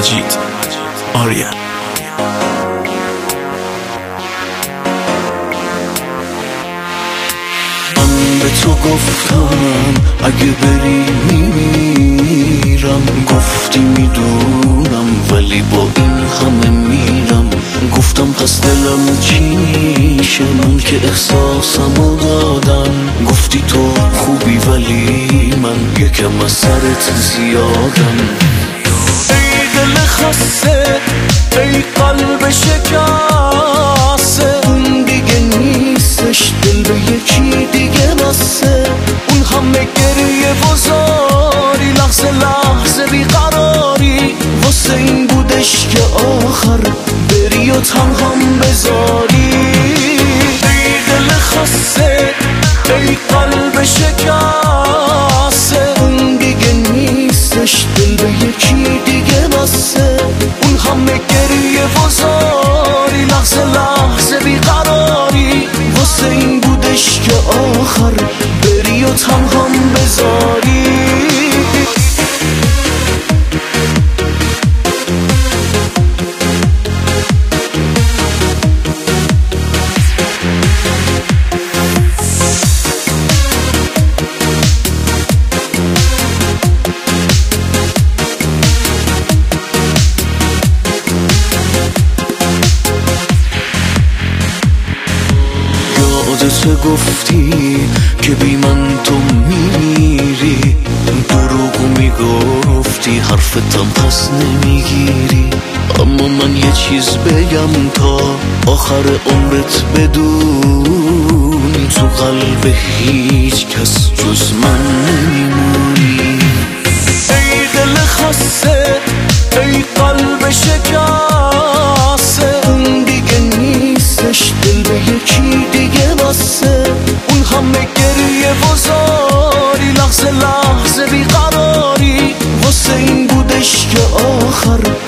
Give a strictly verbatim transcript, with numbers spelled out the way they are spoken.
مجید آریان. من به تو گفتم اگه بری میمیرم، گفتی میدونم ولی با این همه میرم. گفتم پس دلم چی میشه من که احساسمو دادم. گفتی تو خوبی ولی من یکم از سرت زیادم. ای دل خسته، ای قلب شکسته، اون دیگه نیستش، دل به یکی دیگه بسته. اون همه گریه و زاری، لحظه لحظه بیقراری، واسه این بودش که آخر بری و تنهام بذاری. ای دل خسته، ای قلب شکسته، اون دیگه نیستش، دل به یکی دیگه بسته. اون همه گریه و زاری، لحظه لحظه بیقراری، واسه این بودش که آخر بری و تنهام بذاری. یادت گفتی که بی من تو میمیری، دروغو میگفتی حرفتم پس نمیگیری. اما من یه چیز بگم تا آخر عمرت بدونی، تو قلب هیچ کس جز من نمیمونی. ای دل خسته، ای قلب شکسته، اون دیگه نیستش، دل به یکی دیگه بسته. اون همه گریه و زاری، لحظه لحظه بیقراری، واسه این بودش که آخر